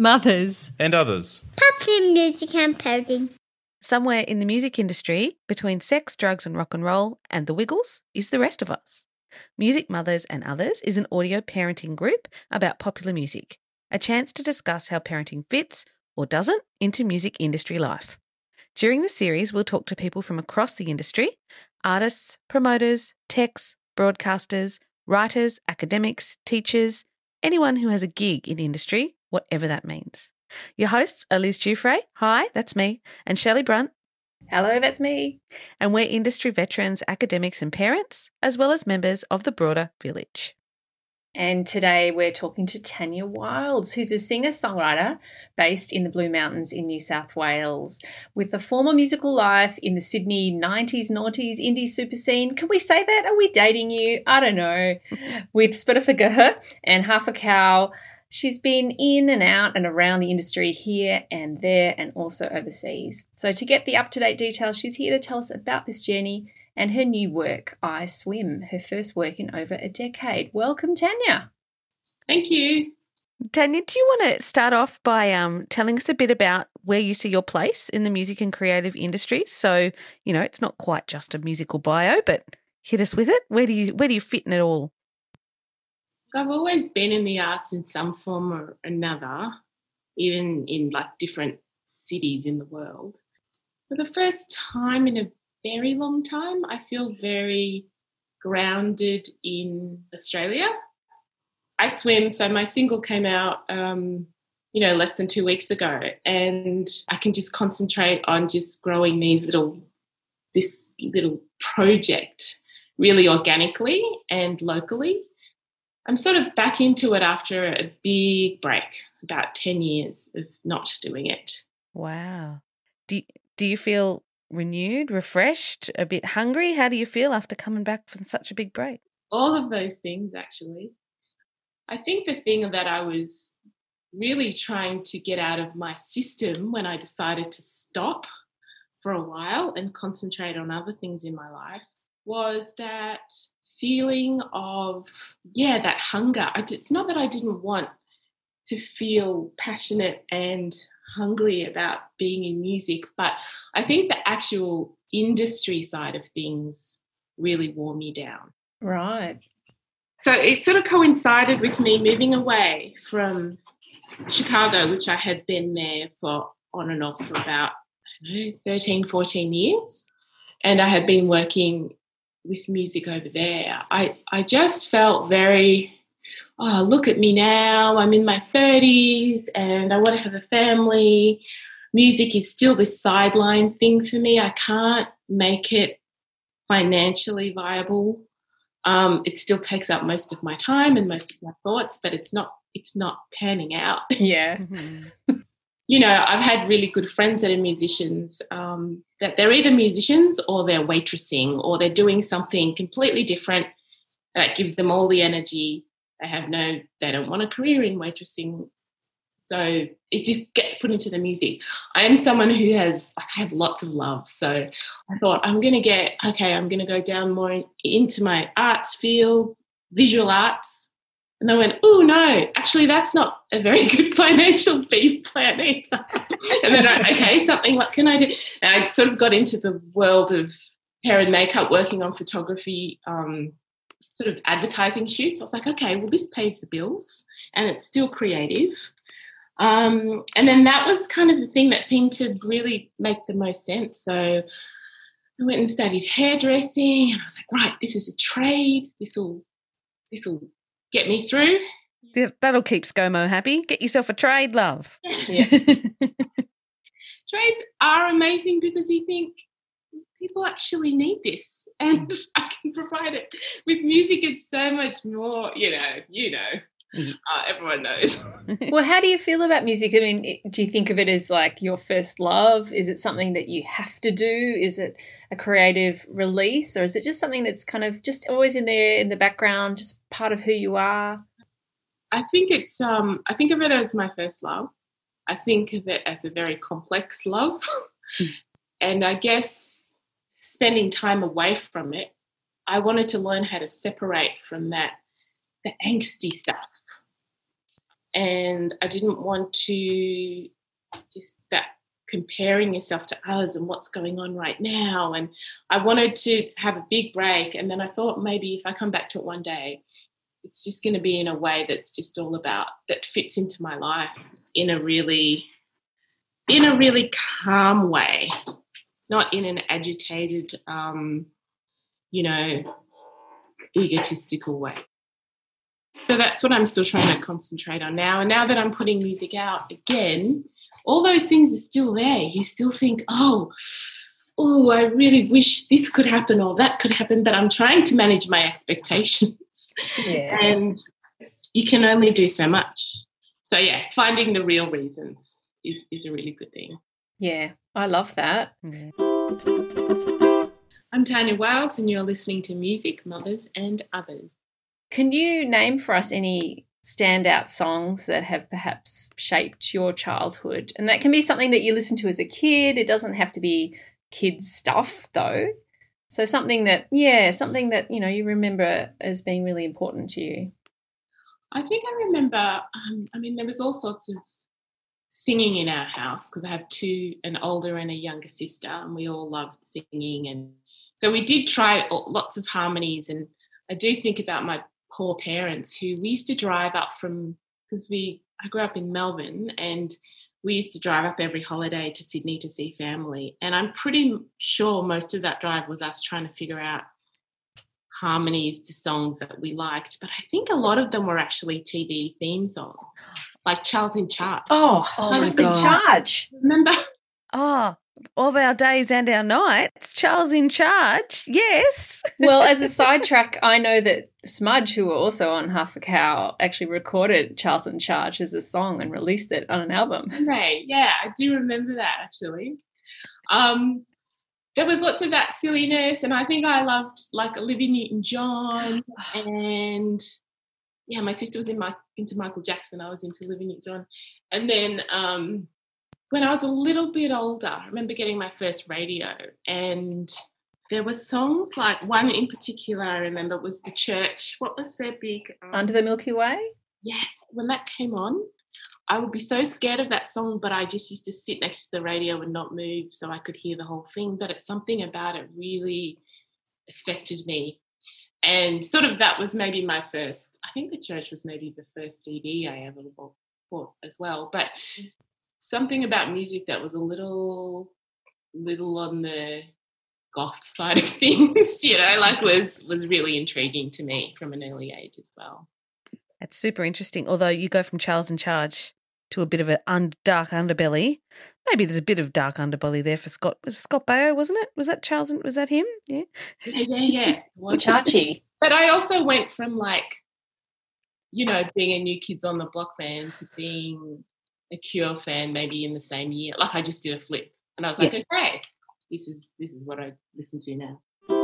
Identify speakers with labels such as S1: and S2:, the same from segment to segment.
S1: mothers,
S2: and others.
S3: Pops in music and coding.
S1: Somewhere in the music industry, between sex, drugs and rock and roll and the Wiggles, is the rest of us. Music Mothers and Others is an audio parenting group about popular music, a chance to discuss how parenting fits, or doesn't, into music industry life. During the series, we'll talk to people from across the industry, artists, promoters, techs, broadcasters, writers, academics, teachers, anyone who has a gig in industry, whatever that means. Your hosts are Liz Giuffre, hi, that's me, and Shelley Brunt.
S4: Hello, that's me.
S1: And we're industry veterans, academics and parents, as well as members of the broader village.
S4: And today we're talking to Tanya Wilds, who's a singer-songwriter based in the Blue Mountains in New South Wales, with a former musical life in the Sydney 90s, noughties indie super scene. Can we say that? Are we dating you? I don't know. With Spitfire and Half a Cow, she's been in and out and around the industry here and there and also overseas. So to get the up-to-date details, she's here to tell us about this journey and her new work, I Swim, her first work in over a decade. Welcome, Tanya.
S5: Thank you.
S1: Tanya, do you want to start off by telling us a bit about where you see your place in the music and creative industries? So, it's not quite just a musical bio, but hit us with it. Where do you fit in it all?
S5: I've always been in the arts in some form or another, even in different cities in the world. For the first time in a very long time, I feel very grounded in Australia. I Swim, so my single came out, less than 2 weeks ago, and I can just concentrate on just growing this little project really organically and locally. I'm sort of back into it after a big break, about 10 years of not doing it.
S1: Wow. Do you feel renewed, refreshed, a bit hungry? How do you feel after coming back from such a big break?
S5: All of those things, actually. I think the thing that I was really trying to get out of my system when I decided to stop for a while and concentrate on other things in my life was that feeling of, that hunger. It's not that I didn't want to feel passionate and hungry about being in music, but I think the actual industry side of things really wore me down.
S4: Right.
S5: So it sort of coincided with me moving away from Chicago, which I had been there for on and off for about 13, 14 years. And I had been working with music over there. I just felt very, look at me now, I'm in my 30s and I want to have a family. Music is still this sideline thing for me. I can't make it financially viable. It still takes up most of my time and most of my thoughts, but it's not panning out.
S4: Yeah.
S5: I've had really good friends that are musicians, that they're either musicians or they're waitressing or they're doing something completely different that gives them all the energy. They don't want a career in waitressing. So it just gets put into the music. I am someone who I have lots of love. So I thought I'm going to go down more into my arts field, visual arts. And I went, oh, no, actually that's not a very good financial B plan either. And then, what can I do? And I sort of got into the world of hair and makeup, working on photography, sort of advertising shoots. I was like, okay, well, this pays the bills and it's still creative. And then that was kind of the thing that seemed to really make the most sense. So I went and studied hairdressing and I was like, right, this is a trade. This will get me through.
S1: That'll keep ScoMo happy. Get yourself a trade, love.
S5: Yeah. Trades are amazing because you think people actually need this and I can provide it. With music, it's so much more, everyone knows.
S4: Well, how do you feel about music? I mean, do you think of it as like your first love? Is it something that you have to do? Is it a creative release, or is it just something that's kind of just always in there in the background, just part of who you are?
S5: I think I think of it as my first love. I think of it as a very complex love. And I guess spending time away from it, I wanted to learn how to separate from that, the angsty stuff. and I didn't want to just that comparing yourself to others and what's going on right now. And I wanted to have a big break, and then I thought maybe if I come back to it one day, it's just going to be in a way that's just all about, that fits into my life in a really calm way, not in an agitated, egotistical way. So that's what I'm still trying to concentrate on now. And now that I'm putting music out again, all those things are still there. You still think, oh, I really wish this could happen or that could happen, but I'm trying to manage my expectations.
S4: Yeah.
S5: And you can only do so much. So, yeah, finding the real reasons is a really good thing.
S4: Yeah, I love that.
S1: Yeah.
S5: I'm Tanya Wilds, and you're listening to Music, Mothers and Others.
S4: Can you name for us any standout songs that have perhaps shaped your childhood? And that can be something that you listen to as a kid. It doesn't have to be kids stuff, though. So something that you remember as being really important to you.
S5: I think I remember, there was all sorts of singing in our house because I have an older and a younger sister, and we all loved singing. And so we did try lots of harmonies. And I do think about my poor parents who we used to drive up from, because I grew up in Melbourne, and we used to drive up every holiday to Sydney to see family. And I'm pretty sure most of that drive was us trying to figure out harmonies to songs that we liked. But I think a lot of them were actually TV theme songs, like Charles in Charge.
S4: Oh my God. In Charge.
S5: Remember?
S1: Oh, of our days and our nights, Charles in Charge, yes.
S4: Well, as a sidetrack, I know that Smudge, who were also on Half a Cow, actually recorded Charles in Charge as a song and released it on an album.
S5: Right, yeah, I do remember that actually. There was lots of that silliness, and I think I loved like Olivia Newton-John, and yeah, my sister was into Michael Jackson. I was into Olivia Newton-John, and then when I was a little bit older, I remember getting my first radio, and there were songs, like one in particular I remember was The Church. What was their big...
S4: Under the Milky Way?
S5: Yes, when that came on, I would be so scared of that song, but I just used to sit next to the radio and not move so I could hear the whole thing. But it's something about it really affected me. And sort of that was maybe my first... I think The Church was maybe the first CD I ever bought as well. But... something about music that was a little on the goth side of things, was really intriguing to me from an early age as well.
S1: That's super interesting. Although you go from Charles in Charge to a bit of a dark underbelly. Maybe there's a bit of dark underbelly there for Scott Baio, wasn't it? Was that Charles? Was that him? Yeah.
S5: Yeah.
S4: Chachi.
S5: But I also went from being a New Kids on the Block fan to being a Cure fan maybe in the same year. Like I just did a flip, and I was like, okay, this is what I listen to now.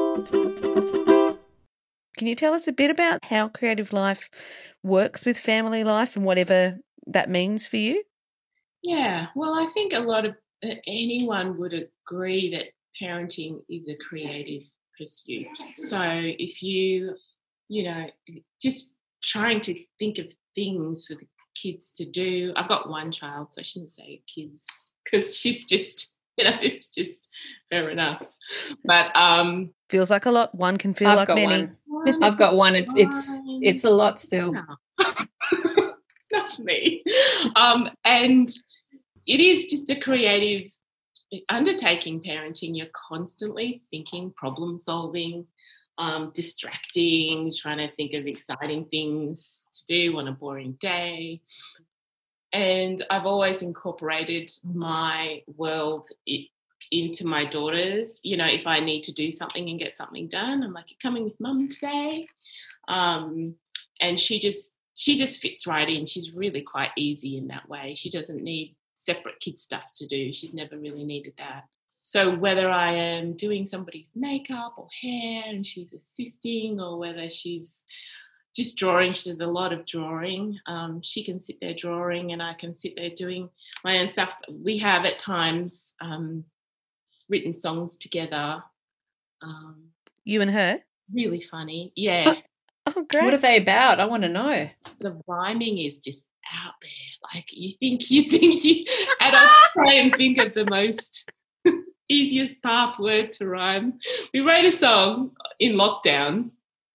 S1: Can you tell us a bit about how Creative Life works with family life and whatever that means for you?
S5: Yeah, well, I think a lot of anyone would agree that parenting is a creative pursuit. So if you just trying to think of things for the kids to do. I've got one child, so I shouldn't say kids because she's just, it's just fair enough. But
S1: feels like a lot. One can feel like many.
S4: I've got one. It's a lot still.
S5: It's not for me. And it is just a creative undertaking, parenting. You're constantly thinking, problem solving, distracting, trying to think of exciting things to do on a boring day. And I've always incorporated my world into my daughters. If I need to do something and get something done, I'm like, you're coming with mum today. And she just fits right in. She's really quite easy in that way. She doesn't need separate kid stuff to do. She's never really needed that. So whether I am doing somebody's makeup or hair and she's assisting, or whether she's just drawing, she does a lot of drawing. She can sit there drawing and I can sit there doing my own stuff. We have at times written songs together.
S1: You and her?
S5: Really funny, yeah.
S1: Oh, great.
S4: What are they about? I want to know.
S5: The rhyming is just out there. Like you think you adults try and think of the most easiest path word to rhyme. We wrote a song in lockdown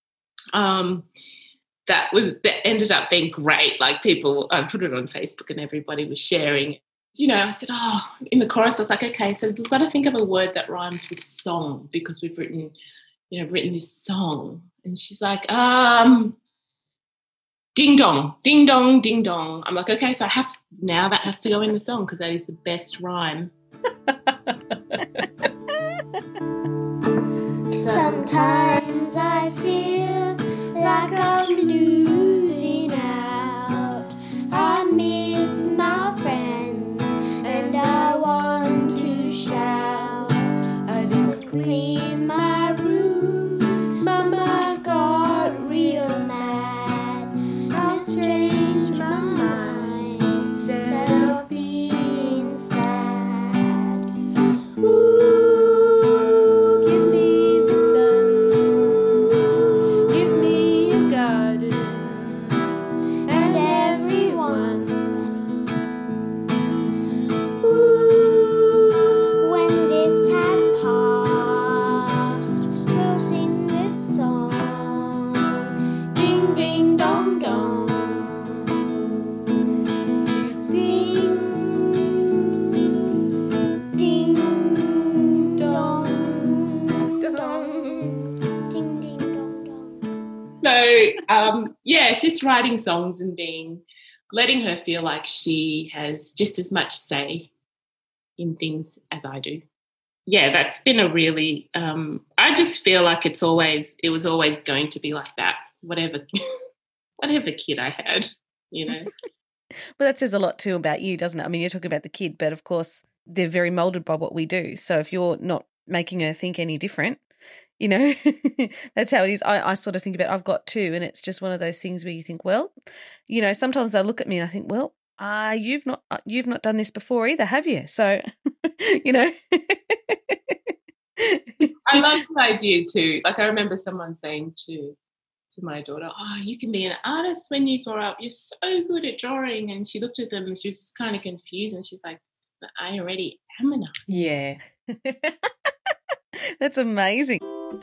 S5: that ended up being great. Like people, I put it on Facebook and everybody was sharing. You know, I said, in the chorus, I was like, okay, so we've got to think of a word that rhymes with song because we've written this song. And she's like, ding dong, ding dong, ding dong. I'm like, okay, so that has to go in the song because that is the best rhyme.
S3: Sometimes I feel like I'm losing out. I miss my friends and I want to shout. I didn't clean my room, Mama got real mad. I changed my mind instead of being sad. Ooh, give me the sun, give me a garden, and everyone. Ooh, when this has passed, we'll sing this song. Ding, ding, dong, dong. Ding, ding, dong, dong. Ding, ding, dong, dong.
S5: So, just writing songs and letting her feel like she has just as much say in things as I do. Yeah, that's been a really, I just feel like it was always going to be like that, whatever kid I had, you know.
S1: Well, that says a lot too about you, doesn't it? I mean, you're talking about the kid, but of course they're very moulded by what we do. So if you're not making her think any different, you know, that's how it is. I sort of think about, I've got two, and it's just one of those things where you think, well, you know, sometimes they look at me and I think, well, you've not done this before either, have you? So, you know.
S5: I love the idea too. Like I remember someone saying to my daughter, you can be an artist when you grow up. You're so good at drawing. And she looked at them and she was just kind of confused and she's like, but I already am an artist.
S4: Yeah.
S1: That's amazing.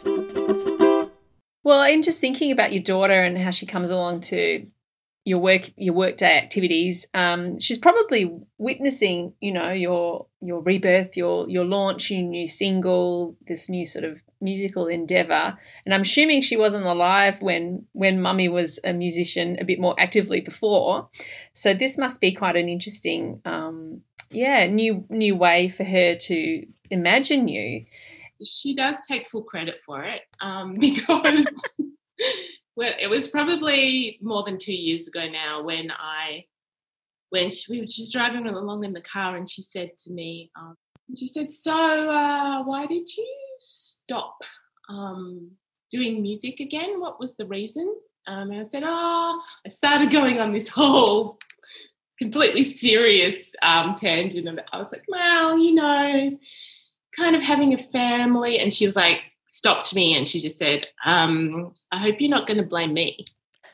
S4: Well, in just thinking about your daughter and how she comes along to your workday activities, she's probably witnessing, you know, your rebirth, your launch, your new single, this new sort of musical endeavour. And I'm assuming she wasn't alive when Mummy was a musician a bit more actively before. So this must be quite an interesting, new way for her to imagine you.
S5: She does take full credit for it because well, it was probably more than 2 years ago now when we were just driving along in the car and she said to me, so why did you stop doing music again? What was the reason? And I said, I started going on this whole completely serious tangent of it. I was like, well, you know, kind of having a family. And she was like, stopped me and she just said, I hope you're not going to blame me.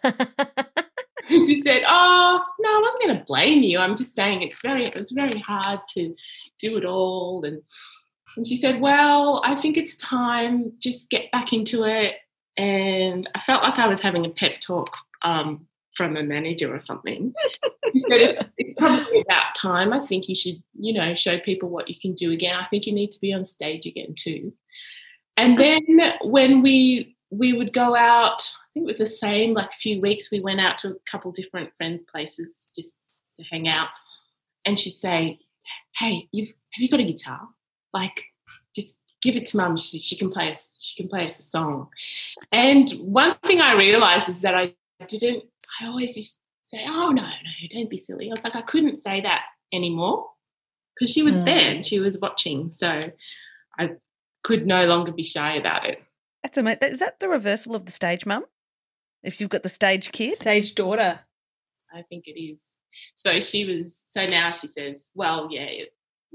S5: She said, no, I wasn't going to blame you. I'm just saying it was very hard to do it all. And she said, well, I think it's time, just get back into it. And I felt like I was having a pep talk from a manager or something. She said, it's probably about time. I think you should, you know, show people what you can do again. I think you need to be on stage again too. And then when we would go out, I think it was the same, like a few weeks, we went out to a couple different friends' places just to hang out. And she'd say, hey, have you got a guitar? Like, just give it to Mum. She can play us a song. And one thing I realised is that I always used to say, oh, no, don't be silly. I was like, I couldn't say that anymore because she was there and she was watching. So I could no longer be shy about it.
S1: That's amazing. Is that the reversal of the stage mum? If you've got the stage kid?
S4: Stage daughter.
S5: I think it is. So now she says, well, it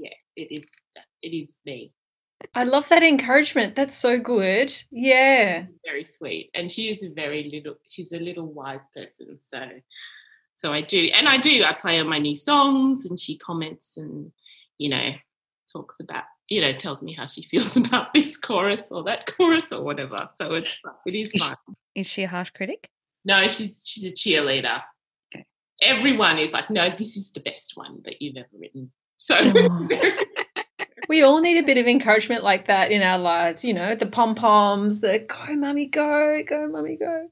S5: is me.
S4: I love that encouragement. That's so good. Yeah.
S5: Very sweet. And she's a little wise person. So So I do. And I do. I play on my new songs and she comments and, you know, talks about, you know, tells me how she feels about this chorus or that chorus or whatever. So it is fun.
S1: Is she a harsh critic?
S5: No, she's a cheerleader.
S1: Okay.
S5: Everyone is like, no, this is the best one that you've ever written. So
S4: we all need a bit of encouragement like that in our lives, you know, the pom-poms, the go, mummy, go, mummy, go.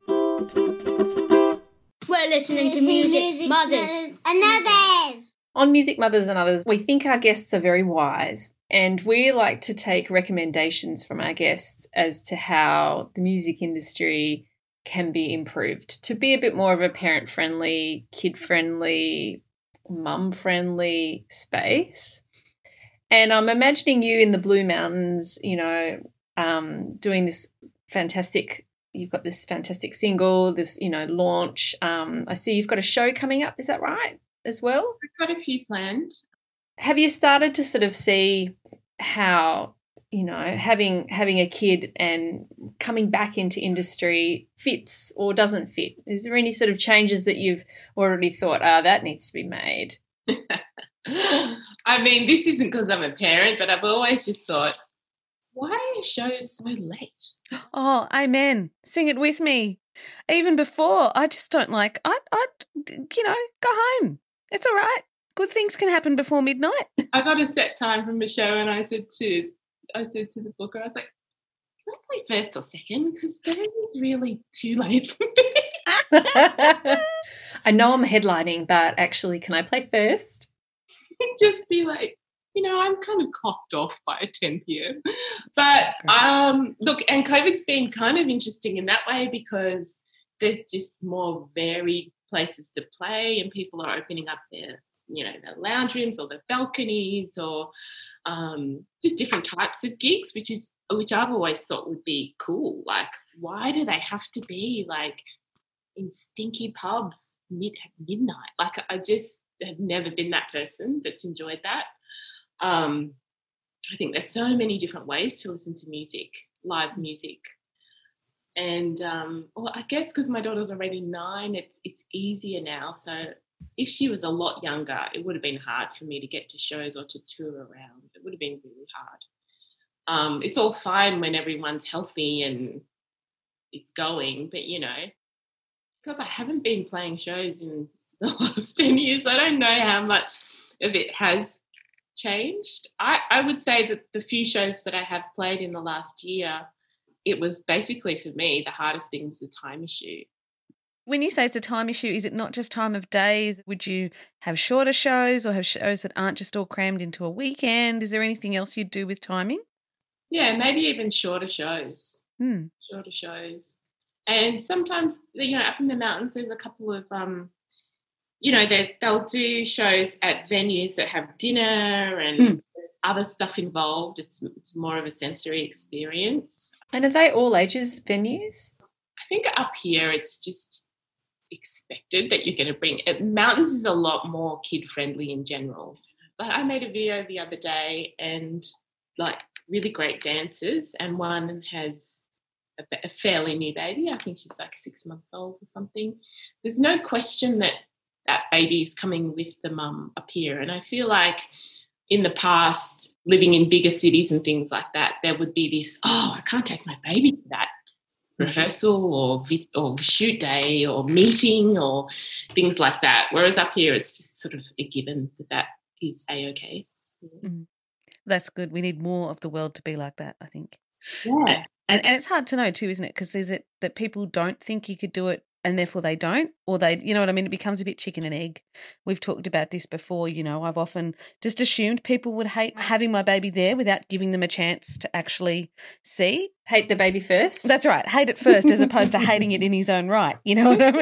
S3: We're listening to Music Mothers and Others.
S4: On Music Mothers and Others, we think our guests are very wise, and we like to take recommendations from our guests as to how the music industry can be improved to be a bit more of a parent-friendly, kid-friendly, mum-friendly space. And I'm imagining you in the Blue Mountains, you know, doing this fantastic, you've got this fantastic single, this, you know, launch. I see you've got a show coming up, is that right, as well?
S5: I've got a few planned.
S4: Have you started to sort of see how, you know, having a kid and coming back into industry fits or doesn't fit? Is there any sort of changes that you've already thought, that needs to be made?
S5: I mean, this isn't because I'm a parent, but I've always just thought, why are shows so late?
S1: Oh, amen. Sing it with me. Even before, I just don't like, I'd you know, go home. It's all right. Good things can happen before midnight.
S5: I got a set time from a show and I said to the booker, I was like, can I play first or second? Because third is really too late for me.
S4: I know I'm headlining, but actually, can I play first?
S5: Just be like, you know, I'm kind of clocked off by 10 p.m. But look, and COVID's been kind of interesting in that way because there's just more varied places to play and people are opening up their, you know, their lounge rooms or their balconies or just different types of gigs, which I've always thought would be cool. Like, why do they have to be like in stinky pubs midnight? Like, I just have never been that person that's enjoyed that. I think there's so many different ways to listen to music, live music. And, well, I guess because my daughter's already 9, it's easier now. So if she was a lot younger, it would have been hard for me to get to shows or to tour around. It would have been really hard. It's all fine when everyone's healthy and it's going, but, you know, because I haven't been playing shows in the last 10 years, I don't know how much of it has changed. I would say that the few shows that I have played in the last year, it was basically for me the hardest thing was the time issue.
S1: When you say it's a time issue, is it not just time of day? Would you have shorter shows or have shows that aren't just all crammed into a weekend? Is there anything else you'd do with timing?
S5: Yeah, maybe even shorter shows. Shorter shows. And sometimes, you know, up in the mountains there's a couple of you know, they'll do shows at venues that have dinner and there's other stuff involved. It's more of a sensory experience.
S4: And are they all ages venues?
S5: I think up here it's just expected that you're going to bring it. Mountains is a lot more kid-friendly in general. But I made a video the other day and, like, really great dancers, and one has a fairly new baby. I think she's like 6 months old or something. There's no question that baby is coming with the mum up here. And I feel like in the past, living in bigger cities and things like that, there would be this, I can't take my baby to that rehearsal or shoot day or meeting or things like that. Whereas up here, it's just sort of a given that is A-okay.
S1: That's good. We need more of the world to be like that, I think.
S5: Yeah.
S1: And it's hard to know too, isn't it? Because is it that people don't think you could do it and therefore they don't, or they, you know what I mean? It becomes a bit chicken and egg. We've talked about this before, you know, I've often just assumed people would hate having my baby there without giving them a chance to actually see.
S4: Hate the baby first?
S1: That's right. Hate it first as opposed to hating it in his own right. You know what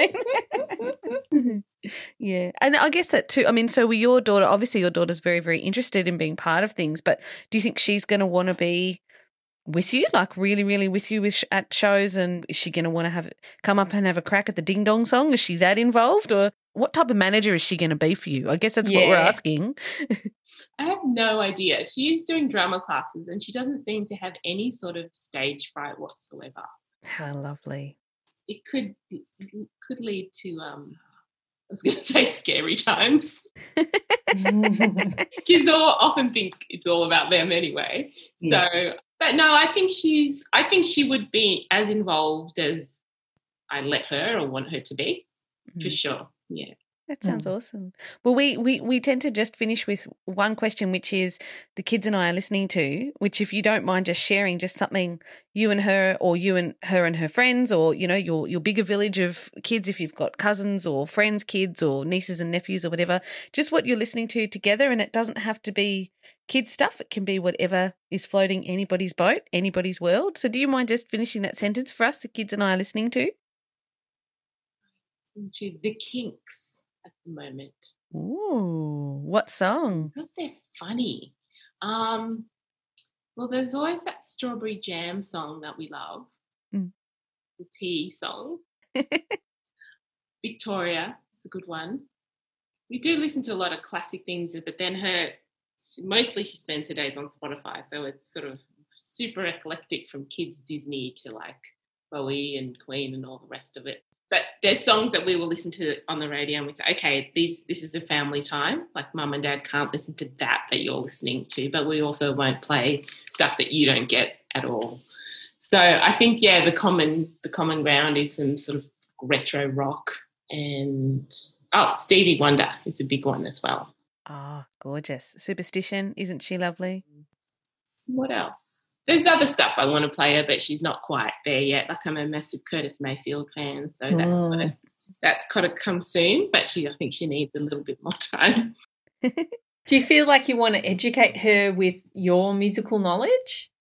S1: I mean? Yeah. And I guess that too, I mean, so with your daughter, obviously your daughter's very, very interested in being part of things, but do you think she's going to want to be with you, like really, really with you at shows, and is she going to want to come up and have a crack at the Ding Dong song? Is she that involved, or what type of manager is she going to be for you? I guess that's what we're asking.
S5: I have no idea. She's doing drama classes and she doesn't seem to have any sort of stage fright whatsoever.
S1: How lovely.
S5: It could lead to was going to say scary times. Kids often think it's all about them anyway.
S1: Yeah.
S5: So, but no, I think she would be as involved as I let her or want her to be, for sure. Yeah.
S1: That sounds awesome. Well, we tend to just finish with one question, which is the kids and I are listening to, which if you don't mind just sharing just something you and her or you and her friends or, you know, your bigger village of kids, if you've got cousins or friends' kids or nieces and nephews or whatever, just what you're listening to together. And it doesn't have to be kids stuff. It can be whatever is floating anybody's boat, anybody's world. So do you mind just finishing that sentence for us, the kids and I are listening to?
S5: The Kinks. At the moment.
S1: Ooh, what song?
S5: Because they're funny. Well, there's always that Strawberry Jam song that we love, the tea song. Victoria is a good one. We do listen to a lot of classic things, but then mostly she spends her days on Spotify, so it's sort of super eclectic from kids Disney to like Bowie and Queen and all the rest of it. But there's songs that we will listen to on the radio and we say, okay, this is a family time. Like mum and dad can't listen to that you're listening to, but we also won't play stuff that you don't get at all. So I think, yeah, the common ground is some sort of retro rock and, Stevie Wonder is a big one as well.
S1: Oh, gorgeous. Superstition, isn't she lovely?
S5: What else? There's other stuff I want to play her, but she's not quite there yet. Like I'm a massive Curtis Mayfield fan, so that's got to come soon. But I think she needs a little bit more time.
S4: Do you feel like you want to educate her with your musical knowledge?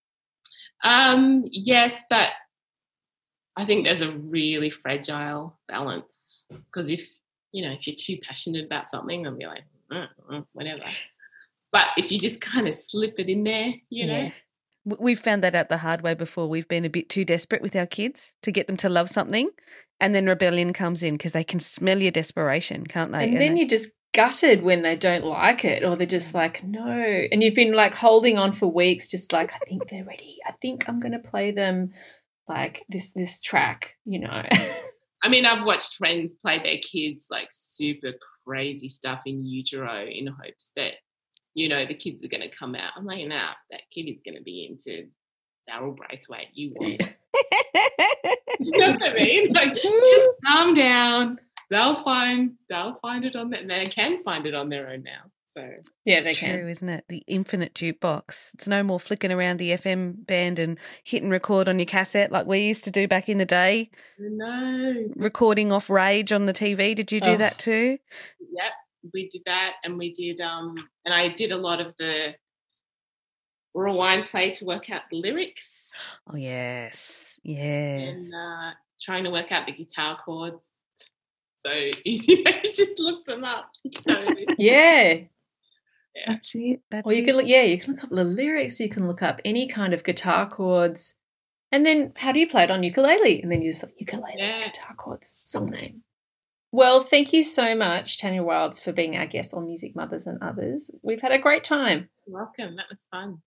S5: Yes, but I think there's a really fragile balance because if you're too passionate about something, I'll be like, whatever. But if you just kind of slip it in there, you know.
S1: We've found that out the hard way before. We've been a bit too desperate with our kids to get them to love something, and then rebellion comes in because they can smell your desperation, can't they?
S4: And then you're just gutted when they don't like it or they're just like, no. And you've been like holding on for weeks just like, I think they're ready. I think I'm going to play them like this track, you know.
S5: I mean, I've watched friends play their kids like super crazy stuff in utero in hopes that the kids are going to come out. I'm like, nah, that kid is going to be into Daryl Braithwaite. You want it. You know what I mean? Like, just calm down. They'll find it on that. They can find it on their own now. So
S4: yeah,
S1: they can. It's true, isn't it? The infinite jukebox. It's no more flicking around the FM band and hit and record on your cassette like we used to do back in the day.
S5: No.
S1: Recording off Rage on the TV. Did you do that too?
S5: Yep. We did that, and we did, and I did a lot of the rewind play to work out the lyrics.
S1: Oh, yes.
S5: And trying to work out the guitar chords. So easy, just look them up. So,
S4: yeah.
S1: That's it.
S4: Or you can look up the lyrics. You can look up any kind of guitar chords, and then how do you play it on ukulele? And then you just like ukulele, guitar chords, song name. Well, thank you so much, Tanya Wilds, for being our guest on Music Mothers and Others. We've had a great time.
S5: You're welcome. That was fun.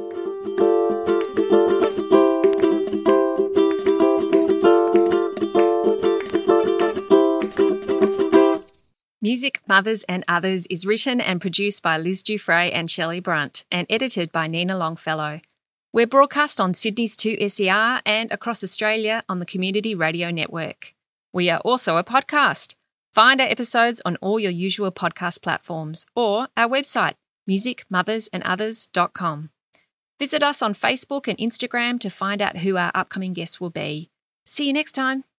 S2: Music Mothers and Others is written and produced by Liz Dufresne and Shelley Brunt and edited by Nina Longfellow. We're broadcast on Sydney's 2SER and across Australia on the Community Radio Network. We are also a podcast. Find our episodes on all your usual podcast platforms or our website, musicmothersandothers.com. Visit us on Facebook and Instagram to find out who our upcoming guests will be. See you next time.